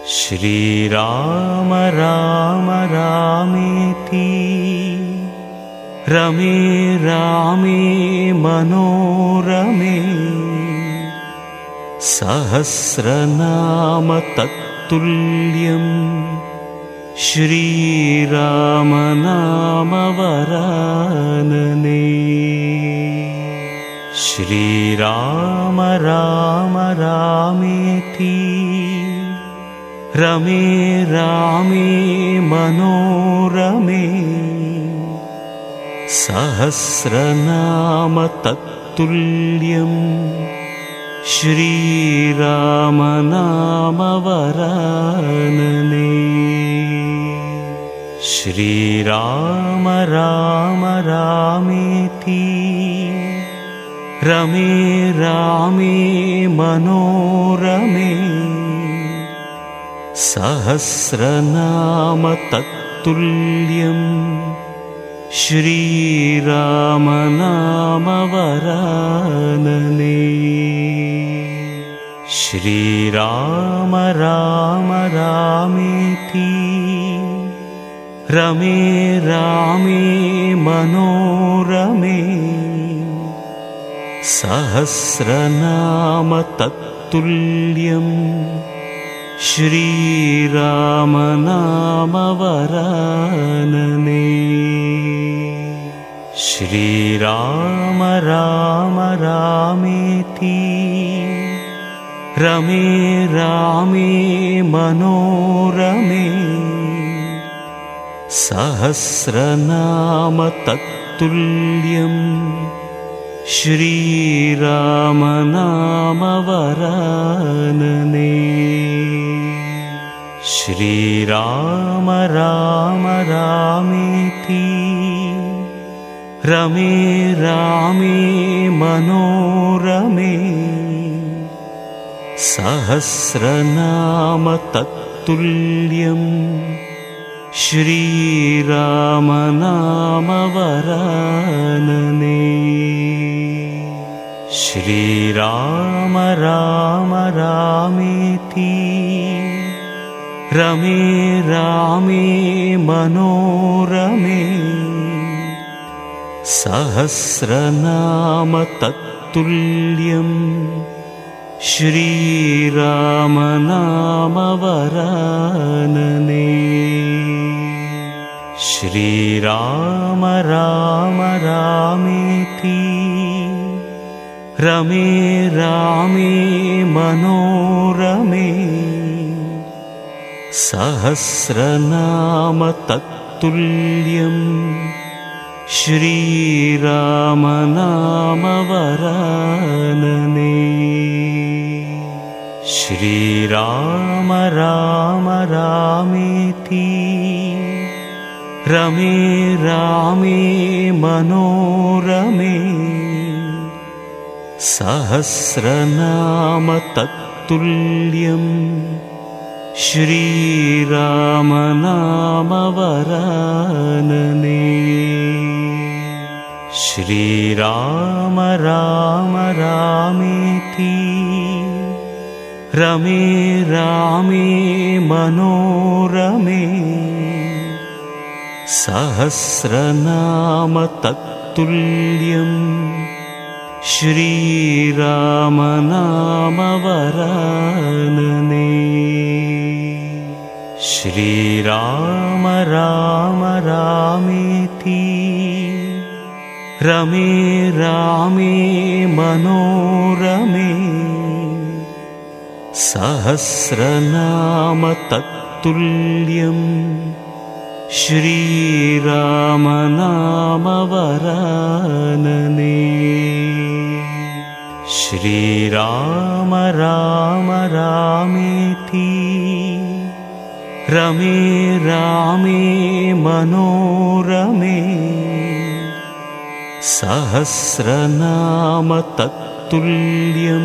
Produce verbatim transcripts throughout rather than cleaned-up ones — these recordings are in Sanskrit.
श्रीराम राम रामेति रमे रामे मनोरमे सहस्रनाम तत्तुल्यं श्रीराम नाम वरानने। श्रीराम राम रामेति रमे रामे मनोरमे सहस्रनाम तत्तुल्यं श्रीराम नाम वरानने। श्रीराम राम रामेति रमे रामे मनोरमे सहस्रनाम तत्तुल्यं श्रीराम नाम वरानने। श्रीराम राम रामेति रमे रामे मनोरमे सहस्रनाम तत्तुल्यं श्रीराम नाम वरानने। श्रीराम राम रामेति रमे रामे मनोरमे सहस्रनाम तत्तुल्यं श्रीराम नाम वरानने। श्रीराम राम रामेति रमे रामे मनोरमे सहस्रनाम तत्तुल्यं श्रीराम नाम वरानने। श्रीराम राम रामेति रमे रामे मनोरमे सहस्रनाम तत्तुल्यं श्रीराम नाम वरानने। श्रीराम राम रामेति रमे रामे मनोरमे सहस्रनाम तत्तुल्यं श्रीराम नाम वरानने। श्रीराम राम रामेति रमे रामे मनोरमे सहस्रनाम तत्तुल्यं श्रीराम नाम वरानने। श्रीराम राम रामेति रमे रामे मनोरमे सहस्रनाम तत्तुल्यं श्रीराम नाम वरानने। श्रीराम राम रामेति रमे रामे मनोरमे सहस्रनाम तत्तुल्यं श्रीराम नाम वरानने। श्रीराम राम रामेति रमे रामे मनोरमे सहस्रनाम तत्तुल्यं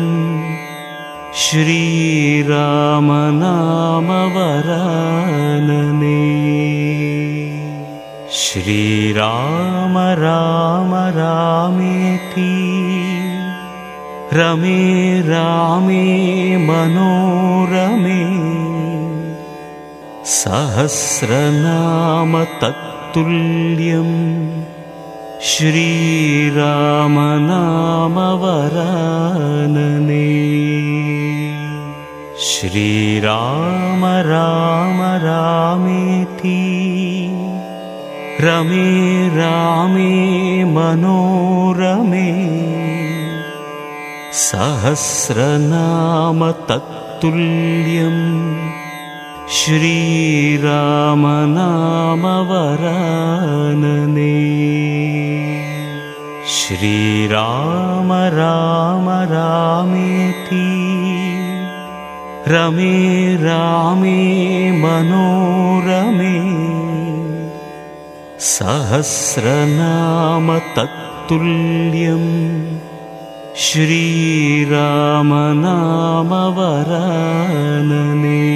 श्रीराम नाम वरानने। श्रीराम राम रामेति रमे रामे मनोरमे सहस्रनाम तत्तुल्यं श्रीराम नाम वरानने। श्रीराम राम रामेति रमे रामे मनोरमे। सहस्रनाम तत्तुल्यं श्रीराम नाम वरानने। श्रीराम राम रामेति रमे रामे मनोरमे। सहस्रनाम तत्तुल्यं श्रीराम नाम वरानने।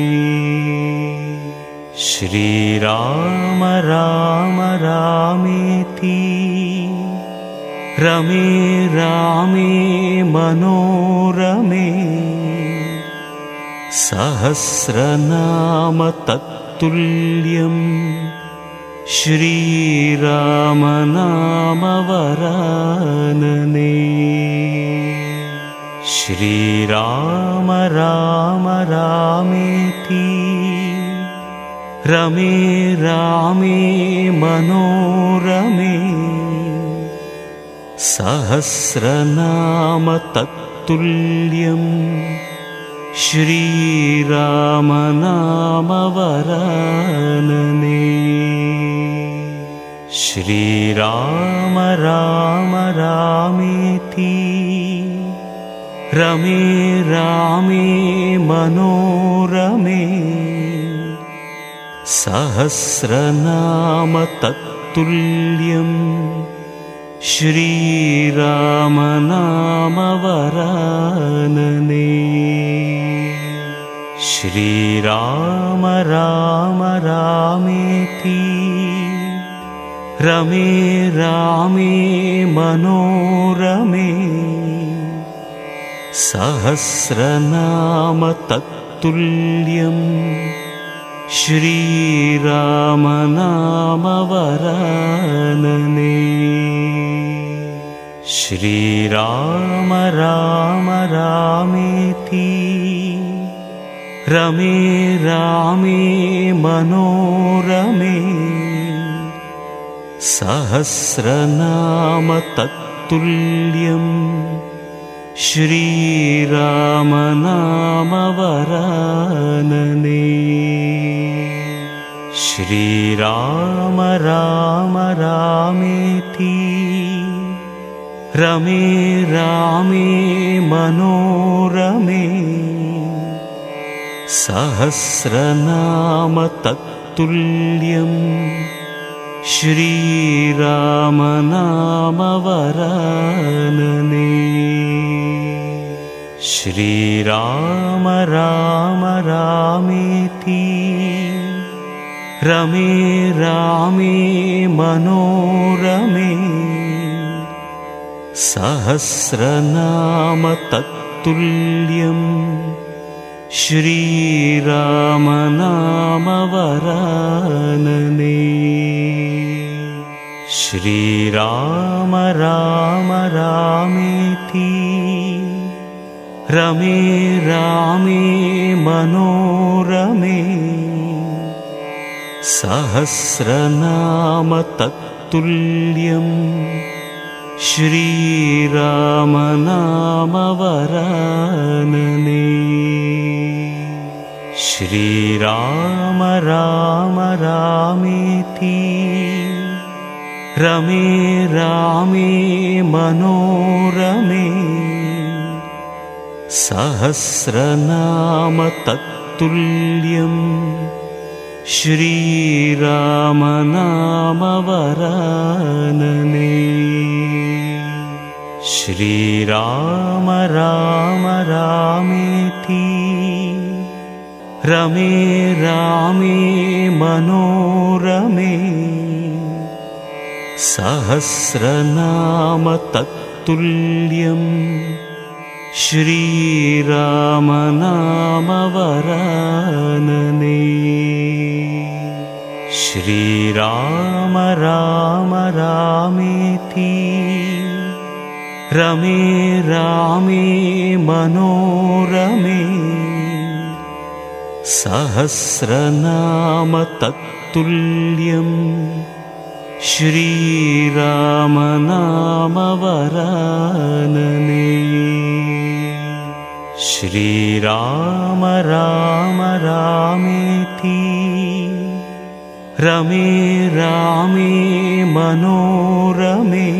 श्रीराम राम रामेति रमे रामे मनोरमे। सहस्रनाम तत्तुल्यं श्रीराम नाम वरानने। श्रीराम राम रामेति रमे रामे मनोरमे। सहस्रनाम तत्तुल्यं श्रीराम नाम वरानने। श्रीराम राम रामेति रमे रामे मनोरमे। सहस्रनाम तत्तुल्यं श्रीराम नाम वरानने। श्रीराम राम रामेति रमे रामे मनोरमे। सहस्रनाम तत्तुल्यं श्रीराम नाम वरानने। श्रीराम राम रामेति रमे रामे मनोरमे। सहस्रनाम तत्तुल्यं श्रीराम नाम वरानने। श्रीराम राम रामेति रमे रामे मनोरमे। सहस्रनाम तत्तुल्यं श्रीराम नाम वरानने। श्रीराम राम रामेति रमे रामे मनोरमे। सहस्रनाम तत्तुल्यं श्रीराम नाम वरानने। श्रीराम राम रामेति रमे रामे मनोरमे। सहस्रनाम तत्तुल्यं श्रीराम नाम वरानने। श्रीराम राम रामेति रमे रामे मनोरमे। सहस्रनाम तत्तुल्यं श्रीराम नाम वरानने। श्रीराम राम रामेति रमे रामे मनोरमे। सहस्रनाम तत्तुल्यं श्रीराम नाम वरानने। श्रीराम राम रामेति रमे रामे मनोरमे सहस्रनाम तत्तुल्यं श्रीराम नाम वरानने। श्रीराम राम रामेति रमे रामे मनोरमे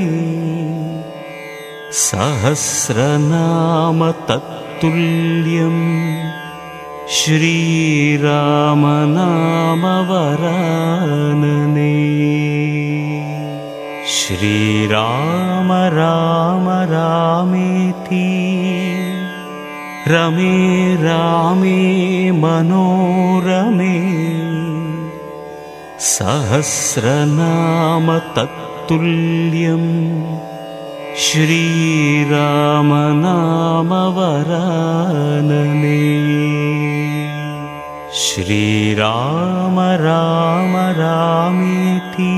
सहस्रनाम तत्तुल्यं श्रीराम नाम वरानने। श्रीराम राम रामेति रमे रामे मनोरमे सहस्रनाम तत्तुल्यं श्रीराम नाम वरानने। श्रीराम राम रामेति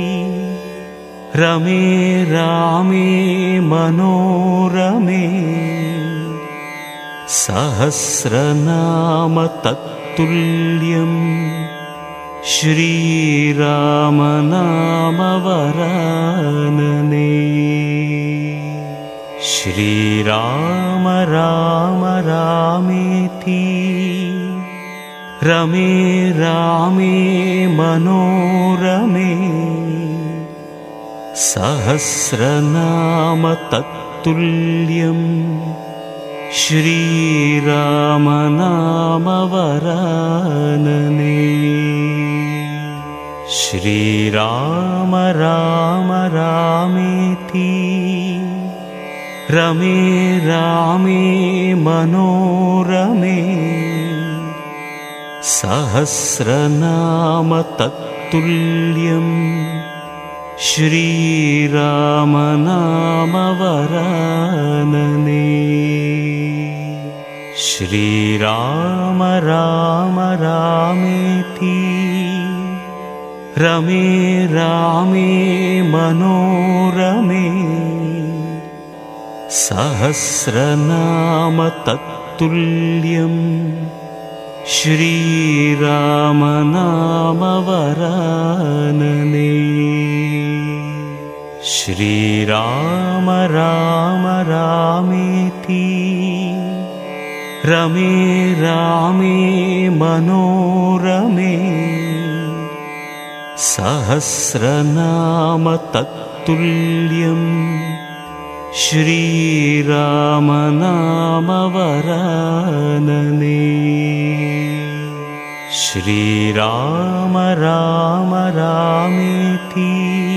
रमे रामे मनोरमे सहस्रनाम तत्तुल्यं श्रीराम नाम वरानने। श्रीराम राम रामेति रमे रामे मनोरमे सहस्रनाम तत्तुल्यं श्रीराम नाम वरानने। श्रीराम राम रामेति रमे रामे मनोरमे सहस्रनाम तत्तुल्यं श्रीराम नाम वरानने। श्रीराम राम रामेति रमे रामे मनोरमे सहस्रनाम तत्तुल्यं श्रीराम नाम वरानने। श्रीराम राम रामेति रमे रामे मनोरमे सहस्रनाम तत्तुल्यं श्रीराम नाम वरानने। श्रीराम राम रामेति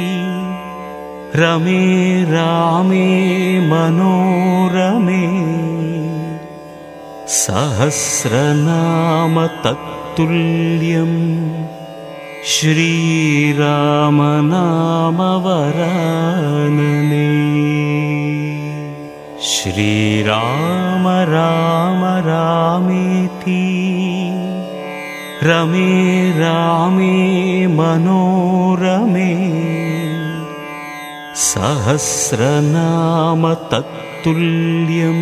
रमे रामे मनोरमे सहस्रनाम तत्तुल्यं श्रीराम नाम वरानने। श्रीराम राम रामेति रमे रामे मनोरमे सहस्रनाम तत्तुल्यं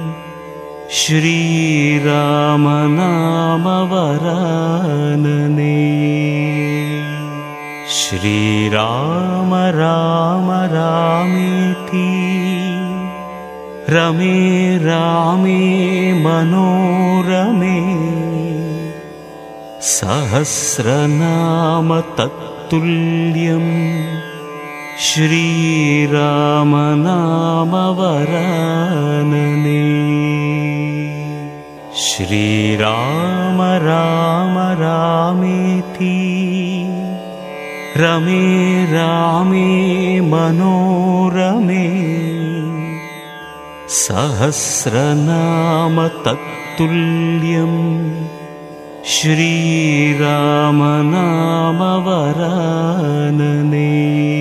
श्रीराम नाम वरानने। श्रीराम राम रामेति रमे रामे मनोरमे सहस्रनाम तत्तुल्यं श्रीराम नाम वरानने। श्रीराम राम रामेति रमे रामे मनोरमे सहस्रनाम तत्तुल्यं श्रीराम नाम वरानने।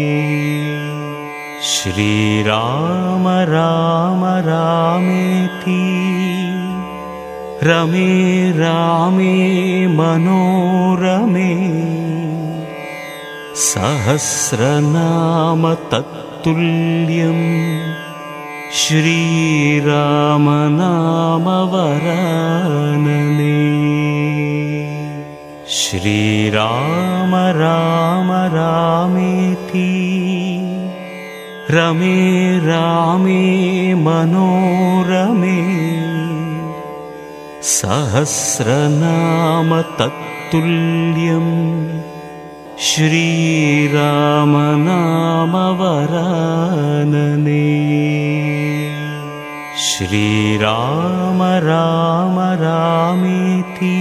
श्रीराम राम रामेति रमे रामे मनोरमे सहस्रनाम तत्तुल्यं श्रीराम नाम वरानने। श्रीराम राम रामेति रमे रामे मनोरमे। सहस्रनाम तत्तुल्यं श्रीराम नाम वरानने। श्रीराम राम रामेति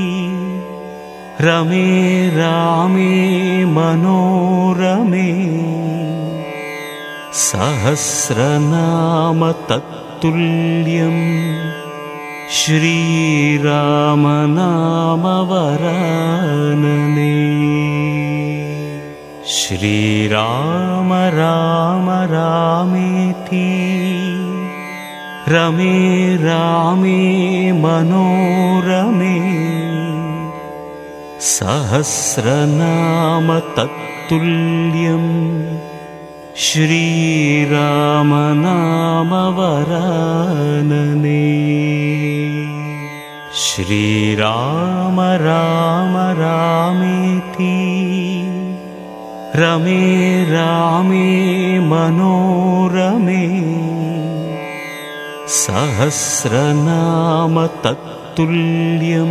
रमे रामे मनोरमे। सहस्रनाम तत्तुल्यं श्रीराम नाम वरानने। श्रीराम राम रामेति रमे रामे मनोरमे। सहस्रनाम तत्तुल्यं श्रीराम नाम वरानने। श्रीराम राम रामेति रमे रामे मनोरमे। सहस्रनाम तत्तुल्यं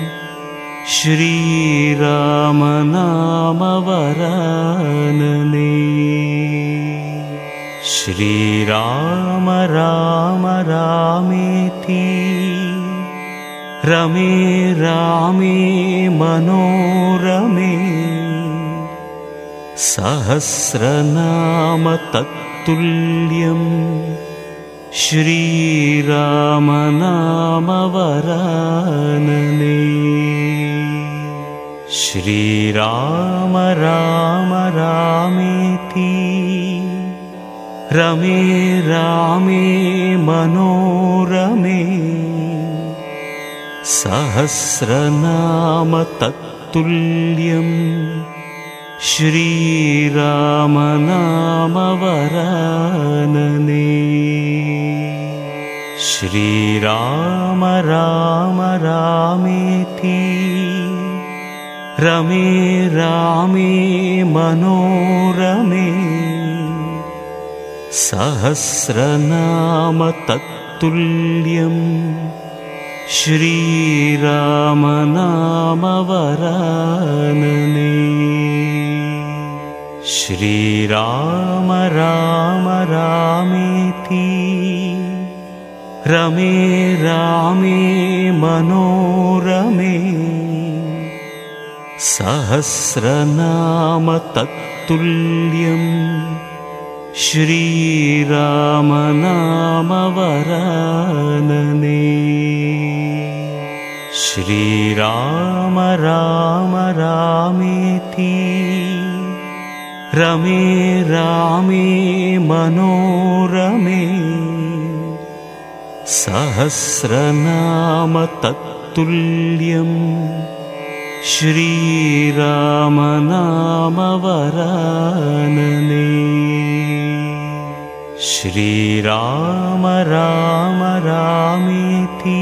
श्रीराम नाम वरानने। श्रीराम राम रामेति रमे रामे मनोरमे। सहस्रनाम तत्तुल्यं श्रीराम नाम वरानने। श्रीराम राम रामेति रमे रामे मनोरमे। सहस्रनाम तत्तुल्यं श्रीराम नाम वरानने। श्रीराम राम रामेति रमे रामे मनोरमे। सहस्रनाम तत्तुल्यं श्रीराम नाम वरानने। श्रीराम राम रामेति रमे रामे मनोरमे। सहस्रनाम तत्तुल्यं श्रीराम नाम वरानने। श्रीराम राम रामेति रमे रामे मनोरमे। सहस्रनाम तत्तुल्यं श्रीराम नाम वरानने। श्रीराम राम रामेति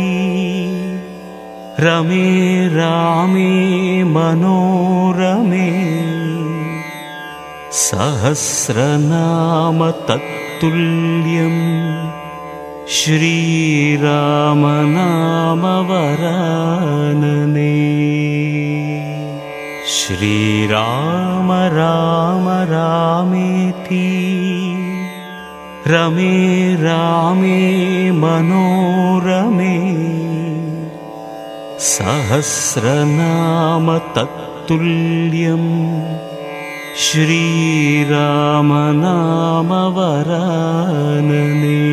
रमे रामे मनोरमे। सहस्रनाम तत्तुल्यं श्रीराम नाम वरानने। श्रीराम राम रामेति रमे रामे मनोरमे। सहस्रनाम तत्तुल्यं श्रीराम नाम वरानने।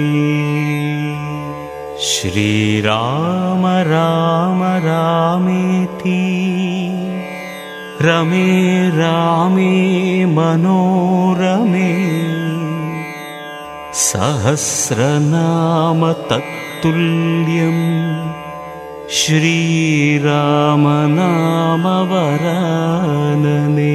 श्रीराम राम रामेति रमे रामे मनोरमे। सहस्रनाम तत्तुल्यं श्रीराम नाम वरानने।